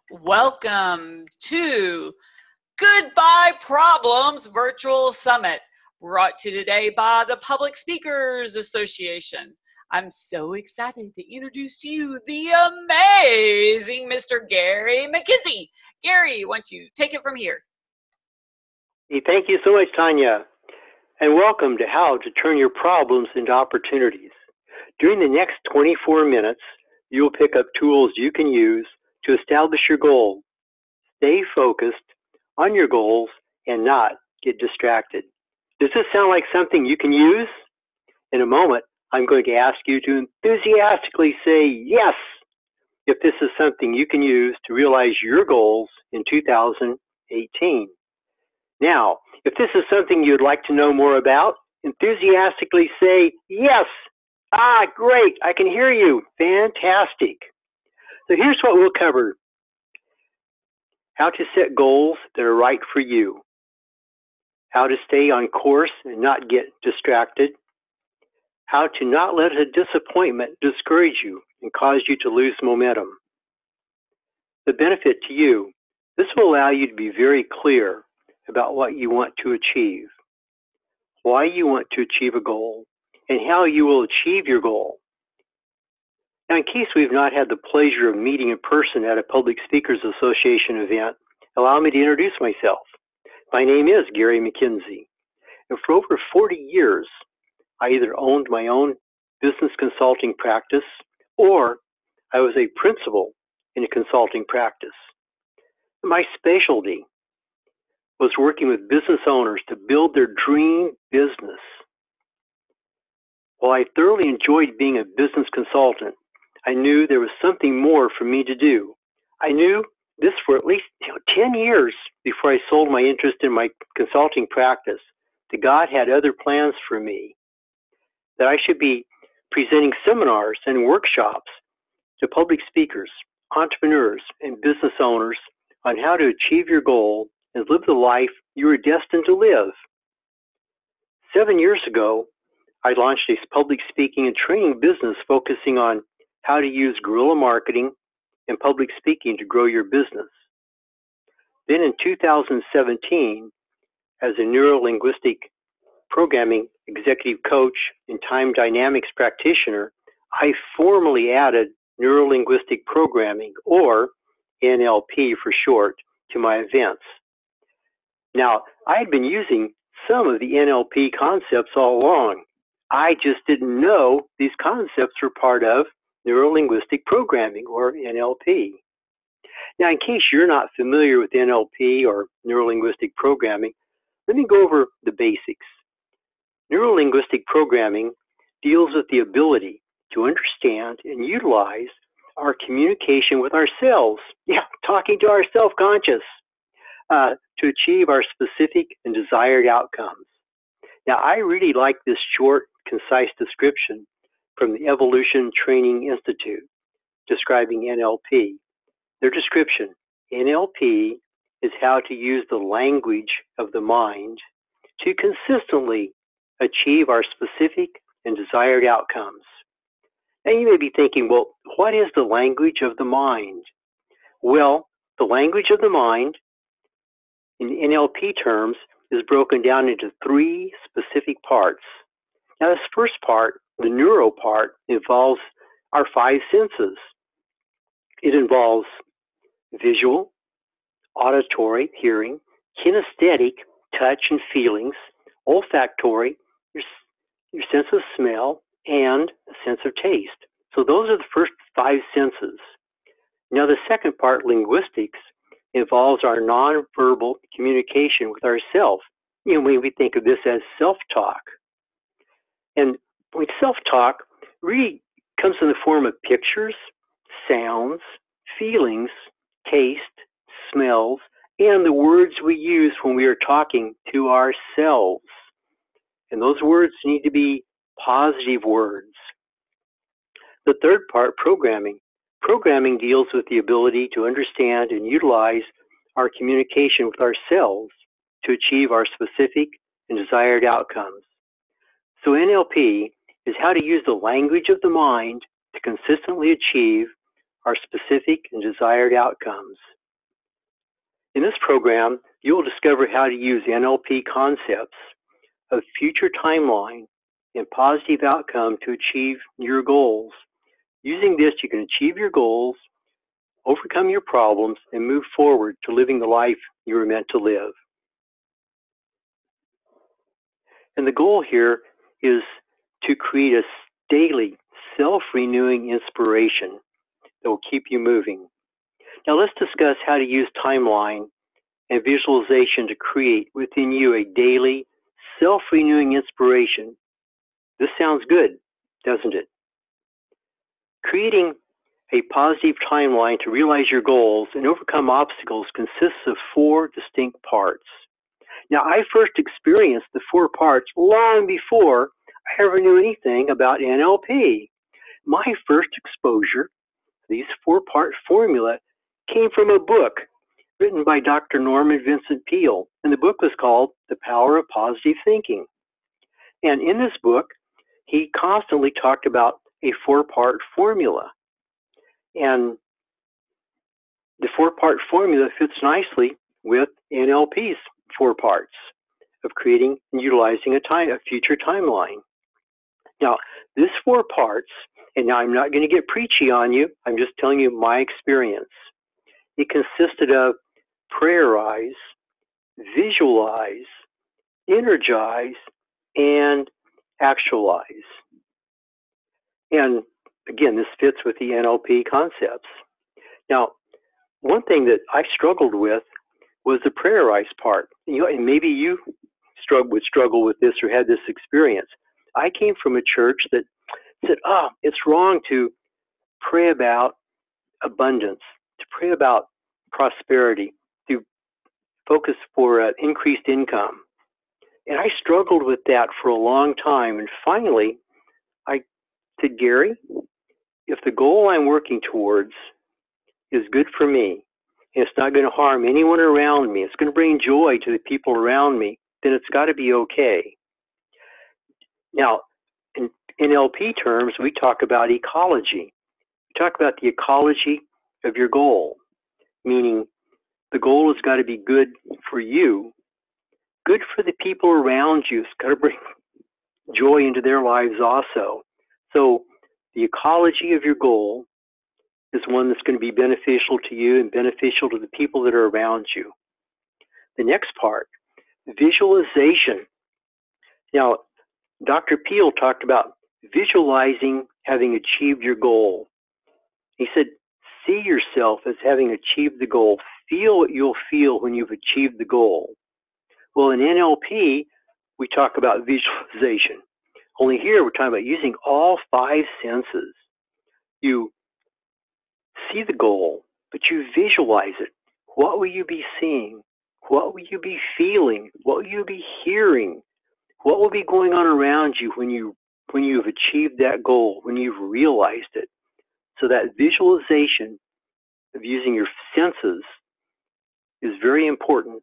Welcome to Goodbye Problems Virtual Summit, brought to you today by the Public Speakers Association. I'm so excited to introduce to you the amazing Mr. Gary McKenzie. Gary, why don't you take it from here? Thank you so much, Tanya, and welcome to How to Turn Your Problems into Opportunities. During the next 24 minutes, you'll pick up tools you can use to establish your goal, stay focused on your goals, and not get distracted. Does this sound like something you can use? In a moment, I'm going to ask you to enthusiastically say yes if this is something you can use to realize your goals in 2018. Now, if this is something you'd like to know more about, enthusiastically say yes. Great, I can hear you. Fantastic. So here's what we'll cover. How to set goals that are right for you. How to stay on course and not get distracted. How to not let a disappointment discourage you and cause you to lose momentum. The benefit to you. This will allow you to be very clear about what you want to achieve, why you want to achieve a goal, and how you will achieve your goal. Now, in case we've not had the pleasure of meeting in person at a Public Speakers Association event, allow me to introduce myself. My name is Gary McKenzie, and for over 40 years, I either owned my own business consulting practice or I was a principal in a consulting practice. My specialty was working with business owners to build their dream business. While I thoroughly enjoyed being a business consultant, I knew there was something more for me to do. I knew this for at least 10 years before I sold my interest in my consulting practice, that God had other plans for me, that I should be presenting seminars and workshops to public speakers, entrepreneurs, and business owners on how to achieve your goal and live the life you are destined to live. 7 years ago, I launched a public speaking and training business focusing on how to use guerrilla marketing and public speaking to grow your business. Then in 2017, as a neuro-linguistic programming executive coach and time dynamics practitioner, I formally added neuro-linguistic programming, or NLP for short, to my events. Now, I had been using some of the NLP concepts all along. I just didn't know these concepts were part of neuro-linguistic programming, or NLP. Now, in case you're not familiar with NLP or neuro-linguistic programming, let me go over the basics. Neuro-linguistic programming deals with the ability to understand and utilize our communication with ourselves, talking to our self-conscious, to achieve our specific and desired outcomes. Now, I really like this short, concise description from the Evolution Training Institute describing NLP. Their description: NLP is how to use the language of the mind to consistently achieve our specific and desired outcomes. Now, you may be thinking, well, what is the language of the mind? Well, the language of the mind, in NLP terms, is broken down into 3 specific parts. Now, this first part, the neuro part, involves our 5 senses. It involves visual, auditory, hearing, kinesthetic, touch and feelings, olfactory, your sense of smell, and a sense of taste. So those are the first 5 senses. Now, the second part, linguistics, involves our nonverbal communication with ourselves. We think of this as self-talk. And with self-talk, really comes in the form of pictures, sounds, feelings, taste, smells, and the words we use when we are talking to ourselves. And those words need to be positive words. The third part, programming. Programming deals with the ability to understand and utilize our communication with ourselves to achieve our specific and desired outcomes. So NLP is how to use the language of the mind to consistently achieve our specific and desired outcomes. In this program, you will discover how to use NLP concepts of future timeline and positive outcome to achieve your goals. Using this, you can achieve your goals, overcome your problems, and move forward to living the life you were meant to live. And the goal here is to create a daily, self-renewing inspiration that will keep you moving. Now let's discuss how to use timeline and visualization to create within you a daily, self-renewing inspiration. This sounds good, doesn't it? Creating a positive timeline to realize your goals and overcome obstacles consists of 4 distinct parts. Now, I first experienced the 4 parts long before I ever knew anything about NLP. My first exposure to these 4-part formula came from a book written by Dr. Norman Vincent Peale, and the book was called The Power of Positive Thinking. And in this book, he constantly talked about a 4-part formula. And the 4-part formula fits nicely with NLP's 4 parts of creating and utilizing a future timeline. Now, this 4 parts, and now I'm not going to get preachy on you, I'm just telling you my experience. It consisted of prioritize, visualize, energize, and actualize. And again, this fits with the NLP concepts. Now, one thing that I struggled with was the prioritize part. You know, and maybe you would struggle with this or had this experience. I came from a church that said, it's wrong to pray about abundance, to pray about prosperity, to focus for increased income. And I struggled with that for a long time. And finally, I said, Gary, if the goal I'm working towards is good for me, and it's not going to harm anyone around me, it's going to bring joy to the people around me, then it's got to be okay. Now, in NLP terms, we talk about ecology. We talk about the ecology of your goal, meaning the goal has got to be good for you, good for the people around you. It's got to bring joy into their lives also. So the ecology of your goal is one that's going to be beneficial to you and beneficial to the people that are around you. The next part, visualization. Now, Dr. Peale talked about visualizing having achieved your goal. He said, see yourself as having achieved the goal. Feel what you'll feel when you've achieved the goal. Well, in NLP, we talk about visualization. Only here, we're talking about using all 5 senses. You see the goal, but you visualize it. What will you be seeing? What will you be feeling? What will you be hearing? What will be going on around you when you've achieved that goal, when you've realized it? So that visualization of using your senses is very important.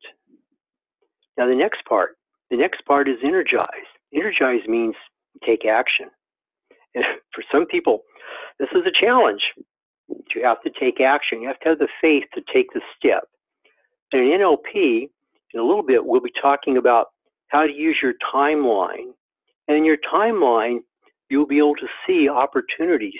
Now the next part is energize. Energize means take action. And for some people, this is a challenge. You have to take action. You have to have the faith to take the step. And in NLP, in a little bit, we'll be talking about how to use your timeline. And in your timeline, you'll be able to see opportunities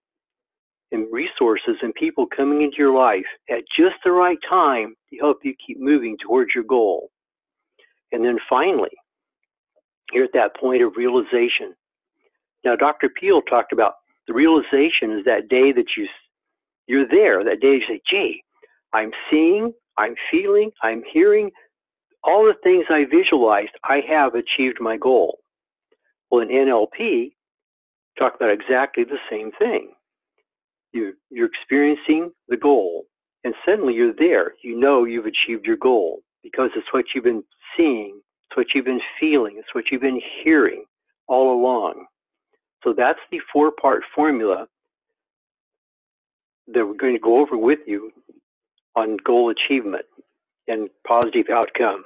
and resources and people coming into your life at just the right time to help you keep moving towards your goal. And then finally, you're at that point of realization. Now, Dr. Peale talked about the realization is that day that you're there, that day you say, gee, I'm seeing, I'm feeling, I'm hearing, all the things I visualized, I have achieved my goal. Well, in NLP, talk about exactly the same thing. You're experiencing the goal, and suddenly you're there. You know you've achieved your goal because it's what you've been seeing, it's what you've been feeling, it's what you've been hearing all along. So that's the 4-part formula that we're going to go over with you on goal achievement and positive outcome.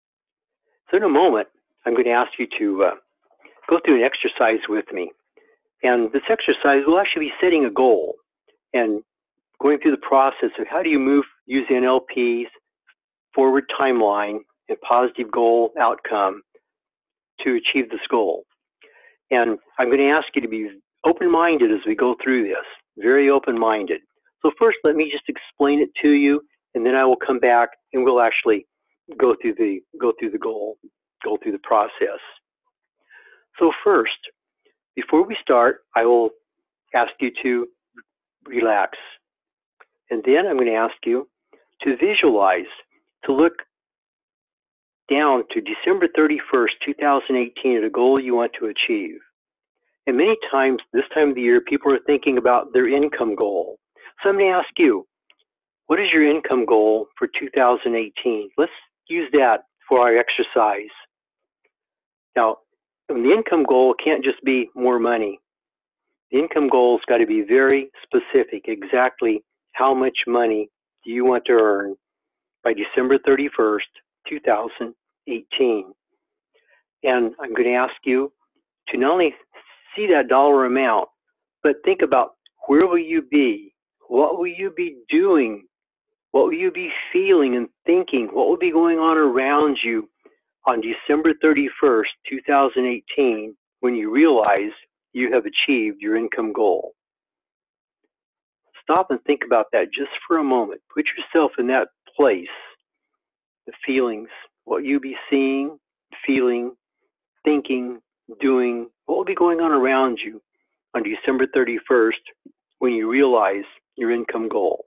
So in a moment, I'm going to ask you to go through an exercise with me. And this exercise will actually be setting a goal and going through the process of how do you move using NLP's forward timeline and positive goal outcome to achieve this goal. And I'm going to ask you to be open-minded as we go through this, very open-minded. So first, let me just explain it to you, and then I will come back and we'll actually go through the goal, go through the process. So first, before we start, I will ask you to relax. And then I'm going to ask you to visualize, to look down to December 31st, 2018 at a goal you want to achieve. And many times this time of the year, people are thinking about their income goal. So I'm going to ask you, what is your income goal for 2018? Let's use that for our exercise. Now, the income goal can't just be more money. The income goal has got to be very specific, exactly how much money do you want to earn by December 31st, 2018. And I'm going to ask you to not only see that dollar amount, but think about where will you be? What will you be doing? What will you be feeling and thinking? What will be going on around you on December 31st, 2018, when you realize you have achieved your income goal? Stop and think about that just for a moment. Put yourself in that place, the feelings, what you'll be seeing, feeling, thinking, doing, what will be going on around you on December 31st when you realize your income goal.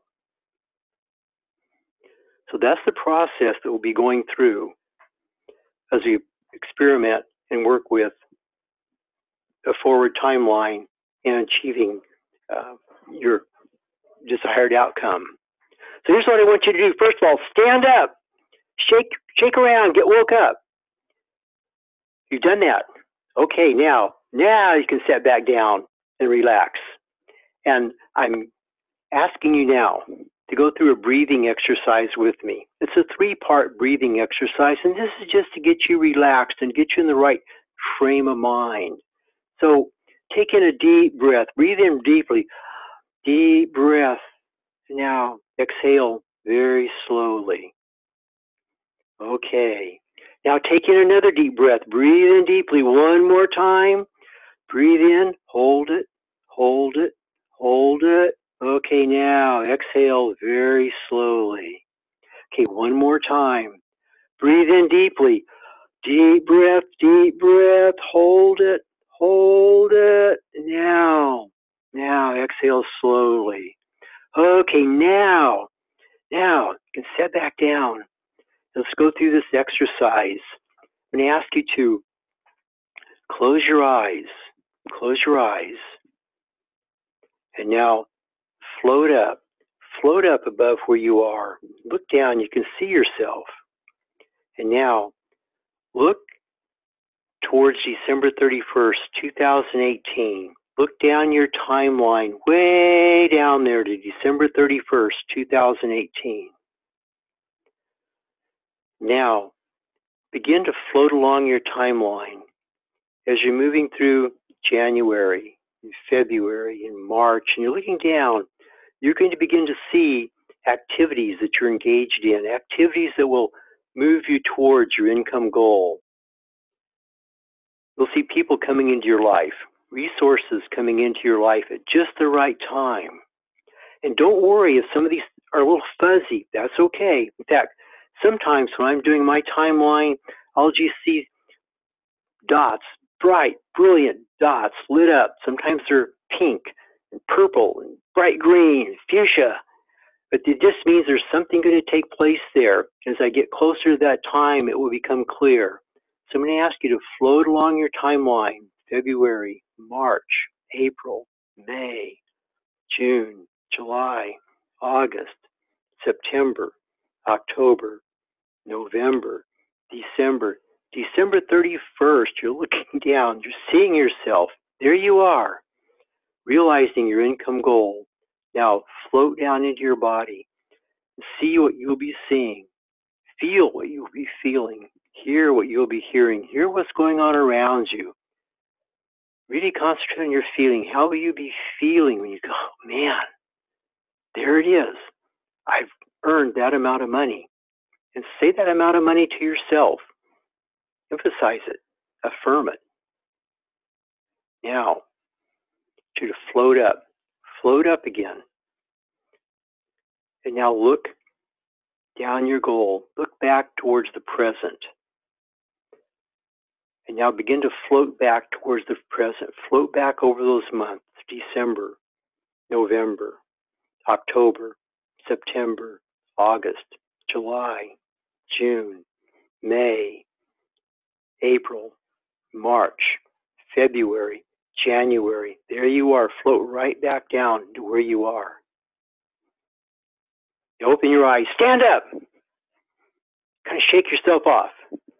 So that's the process that we'll be going through as we experiment and work with a forward timeline and achieving your desired outcome. So here's what I want you to do. First of all, stand up, shake around, get woke up. You've done that. Okay, now you can sit back down and relax. And I'm asking you now to go through a breathing exercise with me. It's a 3-part breathing exercise, and this is just to get you relaxed and get you in the right frame of mind. So take in a deep breath. Breathe in deeply. Deep breath. Now exhale very slowly. Okay. Now take in another deep breath. Breathe in deeply one more time. Breathe in. Hold it. Hold it. Hold it. Okay, now exhale very slowly. Okay, one more time. Breathe in deeply. Deep breath, hold it, hold it. Now exhale slowly. Okay, now you can sit back down. Let's go through this exercise. I'm going to ask you to close your eyes. Close your eyes. And now float up above where you are. Look down, you can see yourself. And now look towards December 31st, 2018. Look down your timeline, way down there to December 31st, 2018. Now, begin to float along your timeline as you're moving through January, and February, and March, and you're looking down. You're going to begin to see activities that you're engaged in, activities that will move you towards your income goal. You'll see people coming into your life, resources coming into your life at just the right time. And don't worry if some of these are a little fuzzy. That's okay. In fact, sometimes when I'm doing my timeline, I'll just see dots, bright, brilliant dots lit up. Sometimes they're pink and purple and bright green and fuchsia. But it just means there's something going to take place there. As I get closer to that time, it will become clear. So I'm going to ask you to float along your timeline, February, March, April, May, June, July, August, September, October, November, December. December 31st, you're looking down, you're seeing yourself. There you are, realizing your income goal. Now float down into your body. See what you'll be seeing. Feel what you'll be feeling. Hear what you'll be hearing. Hear what's going on around you. Really concentrate on your feeling. How will you be feeling when you go, oh, man, there it is. I've earned that amount of money. And say that amount of money to yourself. Emphasize it. Affirm it. Now, to float up. Float up again. And now look down your goal. Look back towards the present. And now begin to float back towards the present. Float back over those months. December, November, October, September, August, July, June, May, April, March, February, January. There you are. Float right back down to where you are. You open your eyes. Stand up. Kind of shake yourself off.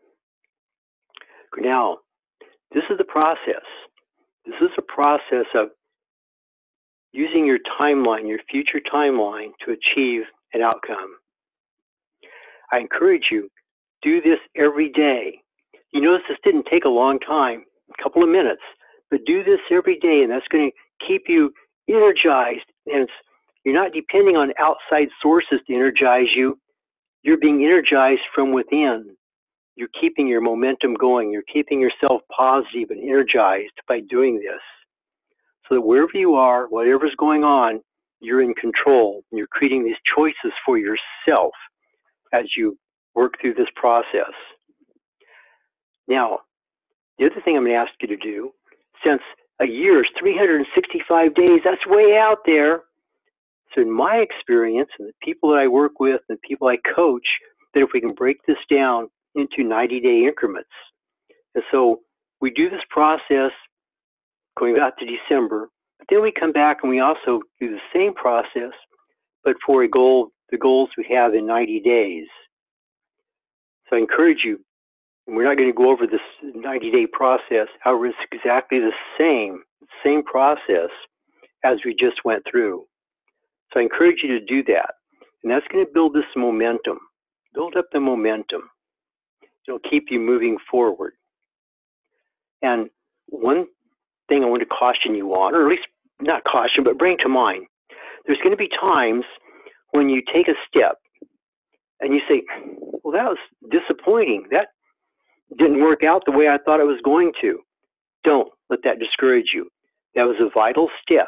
Now, this is the process. This is a process of using your timeline, your future timeline, to achieve an outcome. I encourage you, do this every day. You notice this didn't take a long time, a couple of minutes, but do this every day, and that's going to keep you energized. And you're not depending on outside sources to energize you. You're being energized from within. You're keeping your momentum going. You're keeping yourself positive and energized by doing this. So that wherever you are, whatever's going on, you're in control. You're creating these choices for yourself as you work through this process. Now, the other thing I'm going to ask you to do, since a year is 365 days, that's way out there. So in my experience, and the people that I work with and the people I coach, that if we can break this down into 90-day increments. And so we do this process going out to December, but then we come back and we also do the same process, but for a goal, the goals we have in 90 days. So I encourage you, and we're not going to go over this 90-day process, however, it's exactly the same process as we just went through. So I encourage you to do that. And that's going to build this momentum. Build up the momentum. It'll keep you moving forward. And one thing I want to caution you on, or at least not caution, but bring to mind, there's going to be times when you take a step and you say, well, that was disappointing. That didn't work out the way I thought it was going to. Don't let that discourage you. That was a vital step.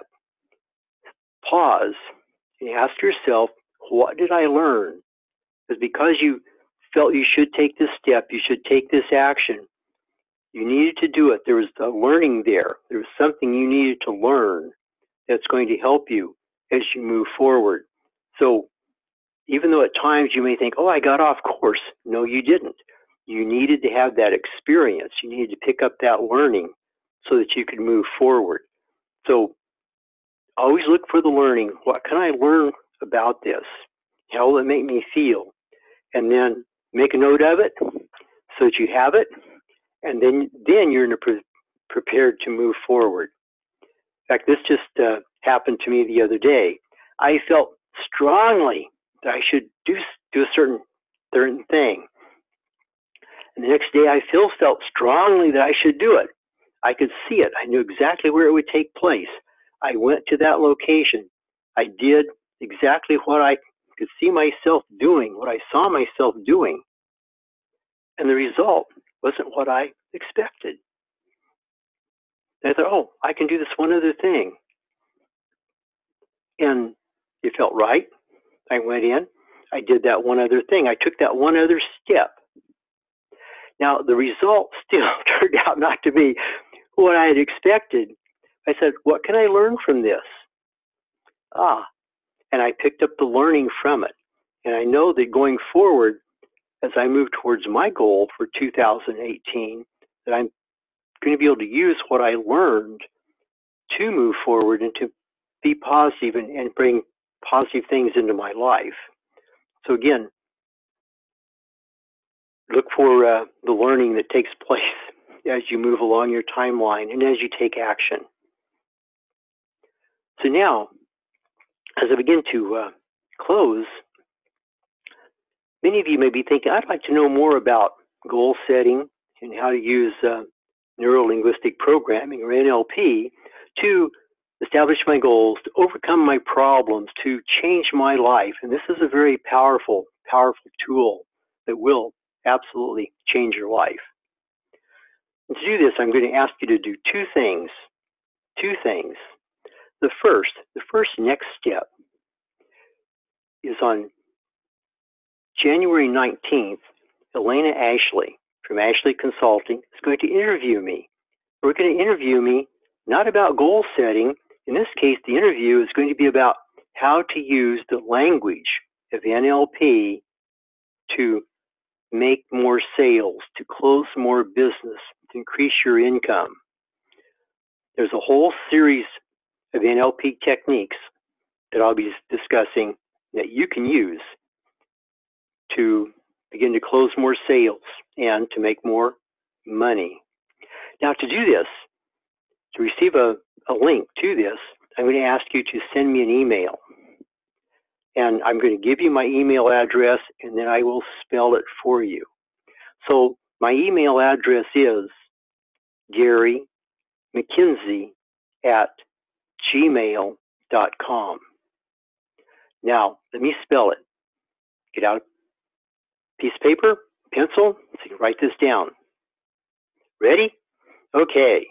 Pause and ask yourself, what did I learn? Because you felt you should take this step, you should take this action, you needed to do it. There was a learning there. There was something you needed to learn that's going to help you as you move forward. So even though at times you may think, oh, I got off course. No, you didn't. You needed to have that experience. You needed to pick up that learning so that you could move forward. So always look for the learning. What can I learn about this? How will it make me feel? And then make a note of it so that you have it, and then you're prepared to move forward. In fact, this just happened to me the other day. I felt strongly that I should do a certain thing. And the next day I felt strongly that I should do it. I could see it. I knew exactly where it would take place. I went to that location. I did exactly what I could see myself doing, what I saw myself doing. And the result wasn't what I expected. And I thought, oh, I can do this one other thing. And it felt right. I went in. I did that one other thing. I took that one other step. Now, the result still turned out not to be what I had expected. I said, what can I learn from this? And I picked up the learning from it. And I know that going forward, as I move towards my goal for 2018, that I'm going to be able to use what I learned to move forward and to be positive and bring positive things into my life. So again, look for the learning that takes place as you move along your timeline and as you take action. So now, as I begin to close, many of you may be thinking, I'd like to know more about goal setting and how to use neuro-linguistic programming, or NLP, to establish my goals, to overcome my problems, to change my life. And this is a very powerful, powerful tool that will absolutely change your life. And to do this, I'm going to ask you to do two things. Two things. The first next step is on January 19th, Elena Ashley from Ashley Consulting is going to interview me. We're going to interview me not about goal setting. In this case, the interview is going to be about how to use the language of NLP to make more sales, to close more business, to increase your income. There's a whole series of NLP techniques that I'll be discussing that you can use to begin to close more sales and to make more money. Now, to do this, to receive a link to this, I'm going to ask you to send me an email. And I'm going to give you my email address, and then I will spell it for you. So my email address is GaryMcKenzie@gmail.com. Now, let me spell it. Get out a piece of paper, pencil, so you can write this down. Ready? Okay.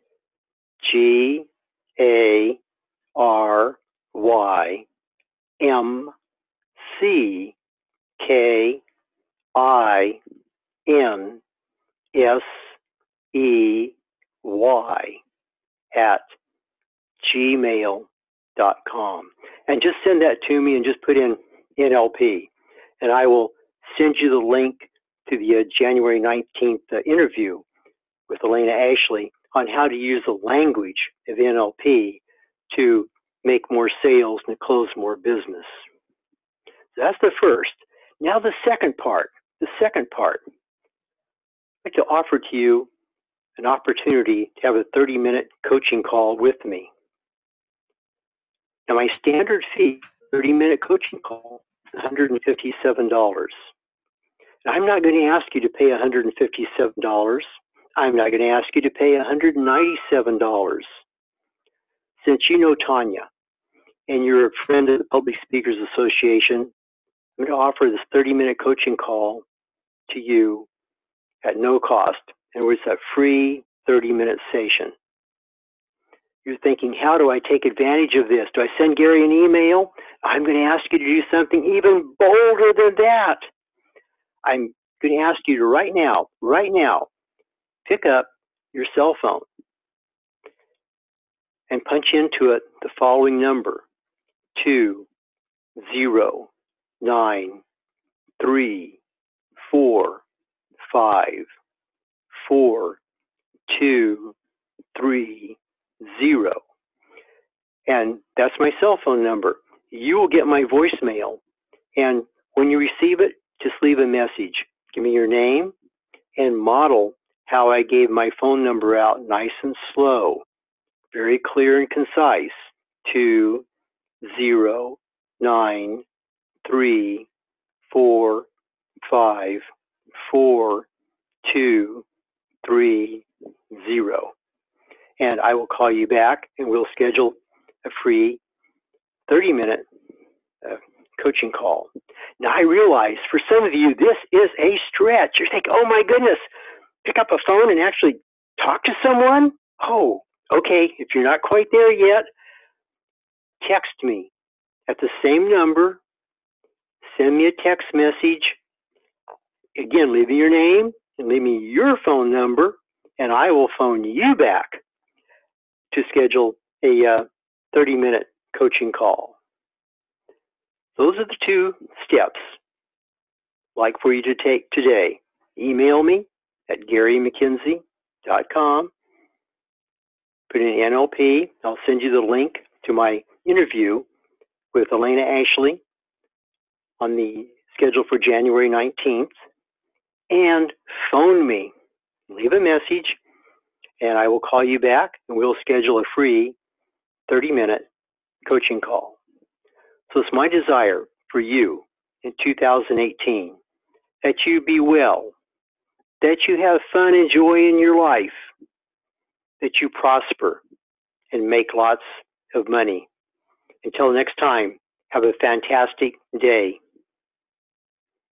GaryMcKenzie@gmail.com. And just send that to me and just put in NLP. And I will send you the link to the January 19th interview with Elena Ashley on how to use the language of NLP to make more sales and to close more business. So that's the first. Now the second part. I'd like to offer to you an opportunity to have a 30-minute coaching call with me. Now my standard fee, 30-minute coaching call, is $157. Now, I'm not going to ask you to pay $157. I'm not going to ask you to pay $197. Since you know Tanya and you're a friend of the Public Speakers Association, I'm going to offer this 30-minute coaching call to you at no cost. In other words, a free 30-minute session. You're thinking, how do I take advantage of this? Do I send Gary an email? I'm going to ask you to do something even bolder than that. I'm going to ask you to right now, pick up your cell phone and punch into it the following number, 20934544230. And that's my cell phone number. You will get my voicemail. And when you receive it, just leave a message. Give me your name and model how I gave my phone number out nice and slow, very clear and concise. 20934544230. And I will call you back and we'll schedule a free 30-minute coaching call. Now I realize for some of you, this is a stretch. You're thinking, oh my goodness, pick up a phone and actually talk to someone? Oh, okay, if you're not quite there yet, text me at the same number, send me a text message. Again, leave me your name and leave me your phone number, and I will phone you back to schedule a 30-minute coaching call. Those are the two steps I'd like for you to take today. Email me at GaryMcKenzie.com. Put in NLP. I'll send you the link to my interview with Elena Ashley on the schedule for January 19th. And phone me. Leave a message, and I will call you back, and we'll schedule a free 30-minute coaching call. So it's my desire for you in 2018 that you be well, that you have fun and joy in your life, that you prosper and make lots of money. Until next time, have a fantastic day.